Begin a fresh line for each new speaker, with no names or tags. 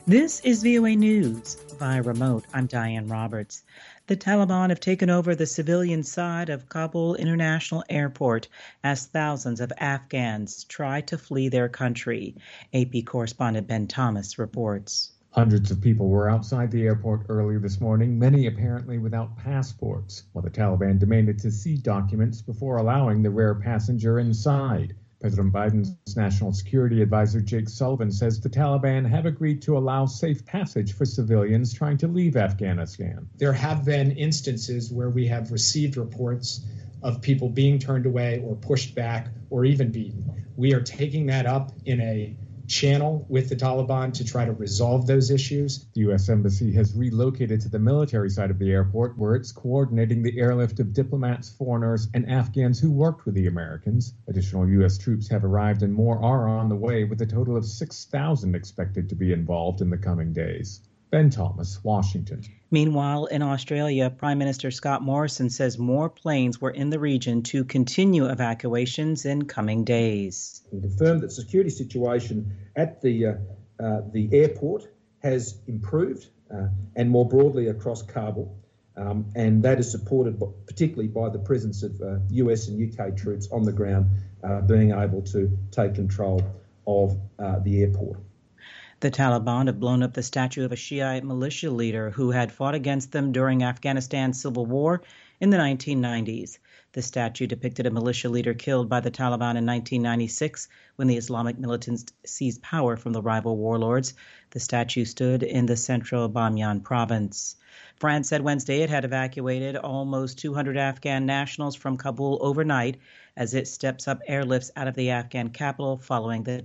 This is VOA News via remote. I'm Diane Roberts. The Taliban have taken over the civilian side of Kabul International Airport as thousands of Afghans try to flee their country. AP correspondent Ben Thomas reports.
Hundreds of people were outside the airport early this morning, many apparently without passports, while the Taliban demanded to see documents before allowing the rare passenger inside. President Biden's national security advisor, Jake Sullivan, says the Taliban have agreed to allow safe passage for civilians trying to leave Afghanistan.
There have been instances where we have received reports of people being turned away or pushed back or even beaten. We are taking that up in a channel with the Taliban to try to resolve those issues.
The U.S. Embassy has relocated to the military side of the airport, where it's coordinating the airlift of diplomats, foreigners, and Afghans who worked with the Americans. Additional U.S. troops have arrived and more are on the way, with a total of 6,000 expected to be involved in the coming days. Ben Thomas, Washington.
Meanwhile, in Australia, Prime Minister Scott Morrison says more planes were in the region to continue evacuations in coming days.
He confirmed that the security situation at the airport has improved and more broadly across Kabul, and that is supported particularly by the presence of US and UK troops on the ground being able to take control of the airport.
The Taliban have blown up the statue of a Shiite militia leader who had fought against them during Afghanistan's civil war in the 1990s. The statue depicted a militia leader killed by the Taliban in 1996 when the Islamic militants seized power from the rival warlords. The statue stood in the central Bamyan province. France said Wednesday it had evacuated almost 200 Afghan nationals from Kabul overnight as it steps up airlifts out of the Afghan capital following the